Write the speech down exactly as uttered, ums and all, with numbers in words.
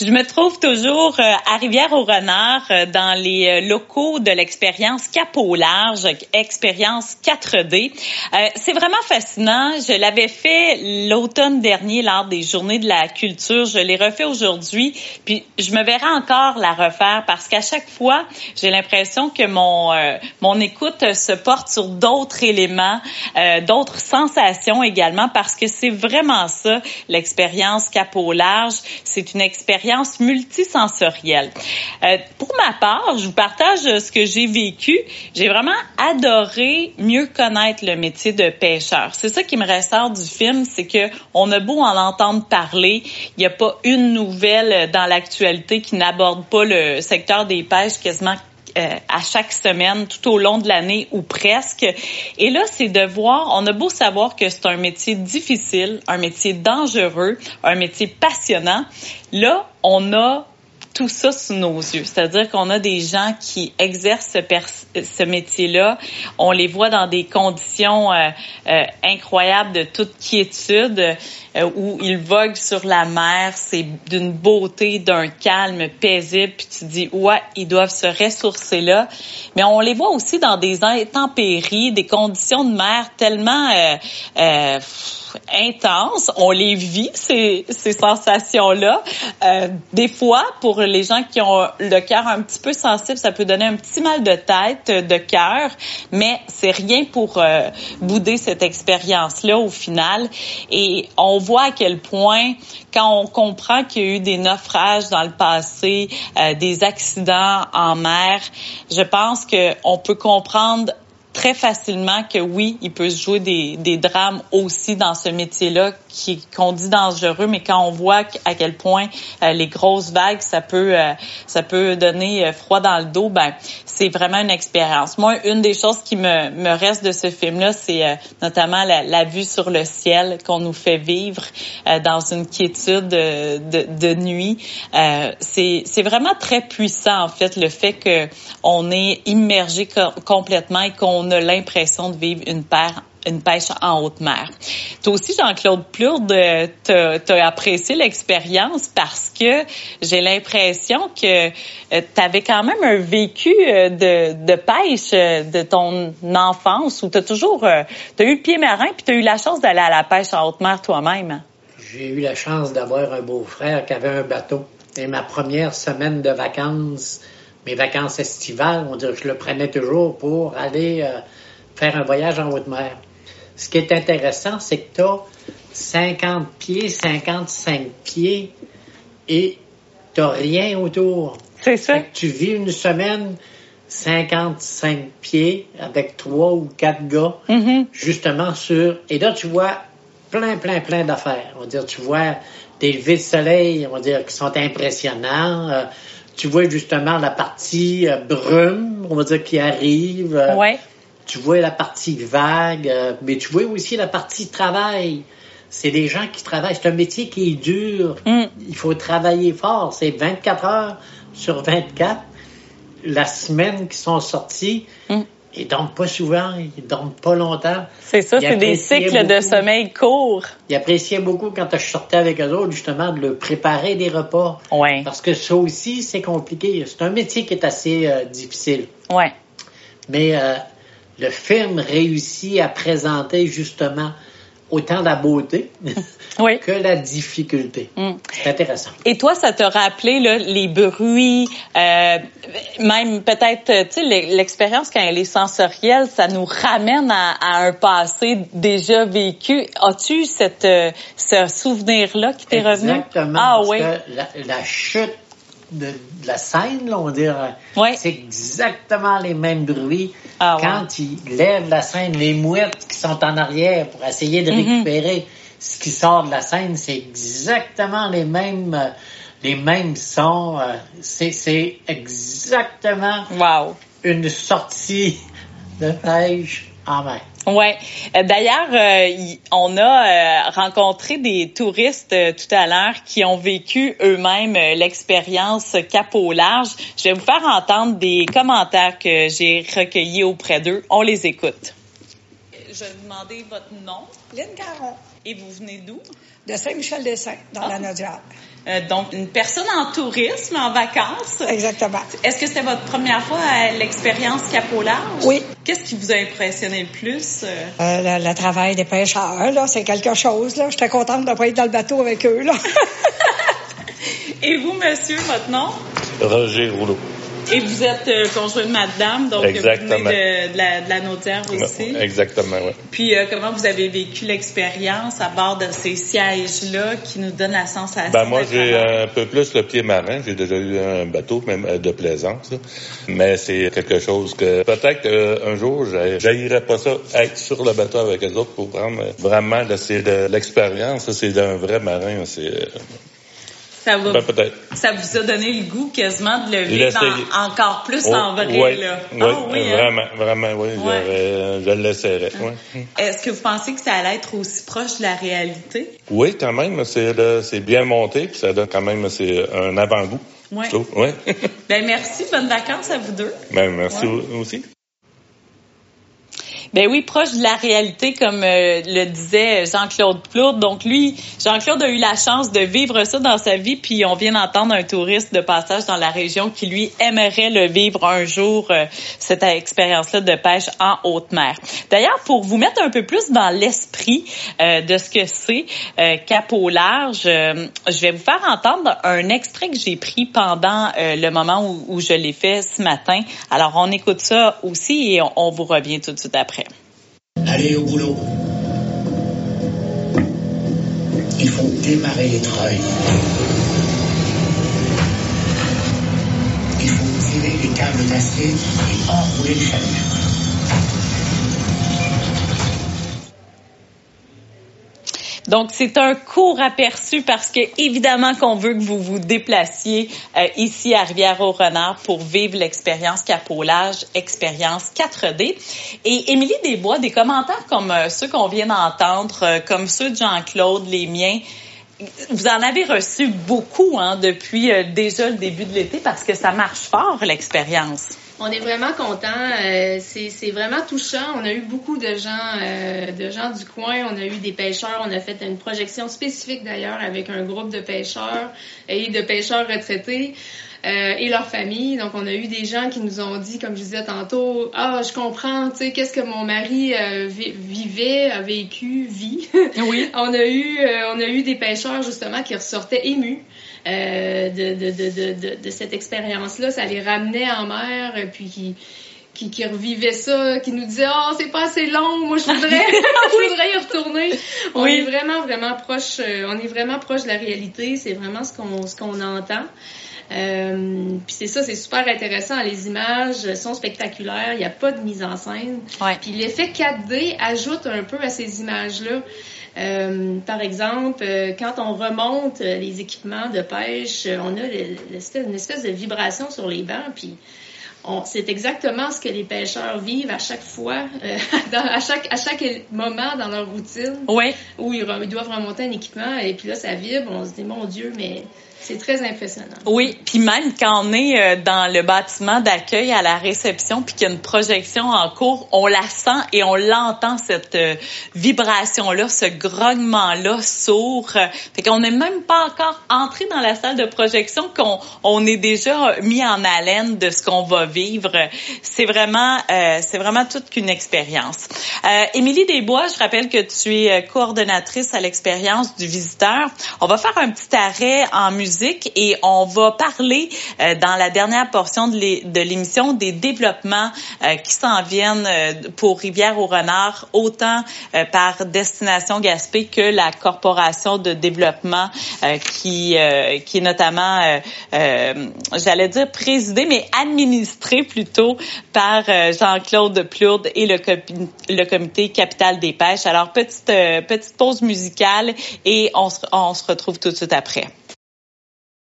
Je me trouve toujours euh, à Rivière-au-Renard euh, dans les euh, locaux de l'expérience Cap au large, expérience quatre D. Euh, c'est vraiment fascinant. Je l'avais fait l'automne dernier lors des Journées de la culture. Je l'ai refait aujourd'hui, puis je me verrai encore la refaire parce qu'à chaque fois, j'ai l'impression que mon euh, mon écoute se porte sur d'autres éléments, euh, d'autres sensations également, parce que c'est vraiment ça, l'expérience Cap au large. C'est une expérience multisensorielle. Euh, pour ma part, je vous partage ce que j'ai vécu. J'ai vraiment adoré mieux connaître le métier de pêcheur. C'est ça qui me ressort du film, c'est que on a beau en entendre parler, il n'y a pas une nouvelle dans l'actualité qui n'aborde pas le secteur des pêches quasiment Euh, à chaque semaine, tout au long de l'année ou presque. Et là, c'est de voir, on a beau savoir que c'est un métier difficile, un métier dangereux, un métier passionnant. Là, on a tout ça sous nos yeux. C'est-à-dire qu'on a des gens qui exercent ce, pers- ce métier-là. On les voit dans des conditions euh, euh, incroyables de toute quiétude, euh, où ils voguent sur la mer. C'est d'une beauté, d'un calme paisible. Puis tu te dis, ouais, ils doivent se ressourcer là. Mais on les voit aussi dans des intempéries, des conditions de mer tellement euh, euh, intenses. On les vit, ces, ces sensations-là. Euh, des fois, pour les gens qui ont le cœur un petit peu sensible, ça peut donner un petit mal de tête, de cœur, mais c'est rien pour euh, bouder cette expérience-là au final. Et on voit à quel point, quand on comprend qu'il y a eu des naufrages dans le passé, euh, des accidents en mer, je pense qu'on peut comprendre très facilement que oui, il peut se jouer des, des drames aussi dans ce métier-là qui qu'on dit dangereux, mais quand on voit à quel point euh, les grosses vagues, ça peut euh, ça peut donner euh, froid dans le dos, ben c'est vraiment une expérience. Moi, une des choses qui me, me reste de ce film-là, c'est euh, notamment la, la vue sur le ciel qu'on nous fait vivre euh, dans une quiétude de, de, de nuit. Euh, c'est c'est vraiment très puissant, en fait, le fait que on est immergé co- complètement et qu'on on a l'impression de vivre une, paire, une pêche en haute mer. Toi aussi, Jean-Claude Plourde, t'as, t'as apprécié l'expérience parce que j'ai l'impression que tu avais quand même un vécu de, de pêche de ton enfance où tu as toujours t'as eu le pied marin puis tu as eu la chance d'aller à la pêche en haute mer toi-même. J'ai eu la chance d'avoir un beau-frère qui avait un bateau. Et ma première semaine de vacances, mes vacances estivales, on dirait que je le prenais toujours pour aller euh, faire un voyage en haute mer. Ce qui est intéressant, c'est que tu as cinquante pieds, cinquante-cinq pieds et tu n'as rien autour. C'est ça. Fait que tu vis une semaine cinquante-cinq pieds avec trois ou quatre gars, mm-hmm. justement sur... Et là, tu vois plein, plein, plein d'affaires. On va dire, tu vois des levées de soleil, on va dire, qui sont impressionnants. Euh, Tu vois justement la partie euh, brume, on va dire, qui arrive. Euh, ouais. Tu vois la partie vague, euh, mais tu vois aussi la partie travail. C'est des gens qui travaillent. C'est un métier qui est dur. Mm. Il faut travailler fort. C'est vingt-quatre heures sur vingt-quatre. La semaine qui sont sortis, mm. ils dorment pas souvent, ils dorment pas longtemps. C'est ça, ils c'est des cycles beaucoup. De sommeil courts. Ils appréciaient beaucoup quand je sortais avec eux autres, justement, de leur préparer des repas. Ouais. Parce que ça aussi, c'est compliqué. C'est un métier qui est assez euh, difficile. Ouais. Mais euh, le film réussit à présenter, justement, autant la beauté oui. que la difficulté. Mm. C'est intéressant. Et toi, ça t'a rappelé là, les bruits, euh, même peut-être, tu sais, l'expérience quand elle est sensorielle, ça nous ramène à, à un passé déjà vécu. As-tu cette, ce souvenir-là qui t'est revenu? Exactement. Ah parce oui. Que la, la chute de, de la scène, là, on va dire, oui. c'est exactement les mêmes bruits. Ah, quand ouais. ils lèvent la scène, les mouettes qui sont en arrière pour essayer de récupérer mm-hmm. ce qui sort de la scène, c'est exactement les mêmes, euh, les mêmes sons. Euh, c'est, c'est exactement wow. une sortie de pêche en mer. Ouais. D'ailleurs, euh, on a euh, rencontré des touristes euh, tout à l'heure qui ont vécu eux-mêmes euh, l'expérience Cap au large. Je vais vous faire entendre des commentaires que j'ai recueillis auprès d'eux. On les écoute. Je vais vous demander votre nom. Lynne Caron. Et vous venez d'où? De Saint-Michel-des-Saints, dans ah. la Naudière. Euh, donc, une personne en tourisme, en vacances. Exactement. Est-ce que c'était votre première fois à l'expérience Cap au large? Oui. Qu'est-ce qui vous a impressionné le plus? Euh... Euh, le, le travail des pêcheurs, là, c'est quelque chose, là. J'étais contente de ne pas être dans le bateau avec eux, là. Et vous, monsieur, votre nom? Roger Rouleau. Et vous êtes euh, conjoint de madame, donc Exactement. vous venez de, de, la, de la Naudière aussi. Exactement, oui. Puis, euh, comment vous avez vécu l'expérience à bord de ces sièges-là qui nous donnent la sensation? Ben moi, j'ai un peu plus le pied marin. J'ai déjà eu un bateau, même de plaisance. Là. Mais c'est quelque chose que peut-être qu'un jour, j'haïrais pas ça, être sur le bateau avec les autres pour prendre vraiment, là, c'est de l'expérience. C'est d'un vrai marin. C'est... Ça, va, ben, peut-être. Ça vous a donné le goût quasiment de le vivre en, encore plus oh, en vrai, oui, là. Oui, oh, oui vraiment, hein? vraiment, oui. Ouais. Je l'essaierais, hein? Oui. Est-ce que vous pensez que ça allait être aussi proche de la réalité? Oui, quand même. C'est, là, c'est bien monté, puis ça donne quand même c'est un avant-goût, ouais. je trouve. Ouais. Ben merci, bonnes vacances à vous deux. Ben merci ouais. aussi. Ben oui, proche de la réalité, comme euh, le disait Jean-Claude Plourde. Donc lui, Jean-Claude a eu la chance de vivre ça dans sa vie, puis on vient d'entendre un touriste de passage dans la région qui, lui, aimerait le vivre un jour, euh, cette expérience-là de pêche en haute mer. D'ailleurs, pour vous mettre un peu plus dans l'esprit euh, de ce que c'est euh, Cap au large, euh, je vais vous faire entendre un extrait que j'ai pris pendant euh, le moment où, où je l'ai fait ce matin. Alors, on écoute ça aussi et on, on vous revient tout de suite après. Allez au boulot. Il faut démarrer les treuils. Il faut tirer les câbles d'acier et enrouler le chalut. Donc, c'est un court aperçu parce que, évidemment, qu'on veut que vous vous déplaciez euh, ici à Rivière-au-Renard pour vivre l'expérience Cap au large, expérience quatre D. Et Émilie Desbois, des commentaires comme euh, ceux qu'on vient d'entendre, euh, comme ceux de Jean-Claude, les miens, vous en avez reçu beaucoup hein, depuis euh, déjà le début de l'été parce que ça marche fort, l'expérience. On est vraiment contents. Euh, c'est, c'est vraiment touchant. On a eu beaucoup de gens, euh, de gens du coin. On a eu des pêcheurs. On a fait une projection spécifique d'ailleurs avec un groupe de pêcheurs et de pêcheurs retraités euh, et leurs familles. Donc, on a eu des gens qui nous ont dit, comme je disais tantôt, ah, je comprends. Tu sais, qu'est-ce que mon mari euh, vivait, a vécu, vit. Oui. on a eu, euh, on a eu des pêcheurs justement qui ressortaient émus. Euh, de, de, de, de, de, de cette expérience-là, ça les ramenait en mer, puis qui, qui, qui revivaient ça, qui nous disaient « Oh, c'est pas assez long, moi je voudrais, je voudrais y retourner. » On oui. est vraiment, vraiment proche, euh, on est vraiment proche de la réalité, c'est vraiment ce qu'on, ce qu'on entend. Euh, puis c'est ça, c'est super intéressant. Les images sont spectaculaires, il n'y a pas de mise en scène. Ouais. Puis l'effet quatre D ajoute un peu à ces images-là. Euh, par exemple, euh, quand on remonte euh, les équipements de pêche, euh, on a l'espèce, une espèce de vibration sur les bancs, puis on, c'est exactement ce que les pêcheurs vivent à chaque fois, euh, dans, à chaque à chaque moment dans leur routine, oui. où ils, ils doivent remonter un équipement, et puis là, ça vibre, on se dit, mon Dieu, mais... C'est très impressionnant. Oui, puis même quand on est dans le bâtiment d'accueil à la réception puis qu'il y a une projection en cours, on la sent et on l'entend, cette vibration-là, ce grognement-là sourd. Fait qu'on n'est même pas encore entré dans la salle de projection qu'on on est déjà mis en haleine de ce qu'on va vivre. C'est vraiment, euh, c'est vraiment toute qu'une expérience. Euh, Émilie Desbois, je rappelle que tu es coordonnatrice à l'expérience du visiteur. On va faire un petit arrêt en musique et on va parler euh, dans la dernière portion de, l'é- de l'émission des développements euh, qui s'en viennent euh, pour Rivière-au-Renard, autant euh, par Destination Gaspé que la corporation de développement euh, qui euh, qui est notamment, euh, euh, j'allais dire présidée, mais administrée plutôt par euh, Jean-Claude Plourde et le, copi- le comité Capitale des pêches. Alors, petite, euh, petite pause musicale et on se, on se retrouve tout de suite après.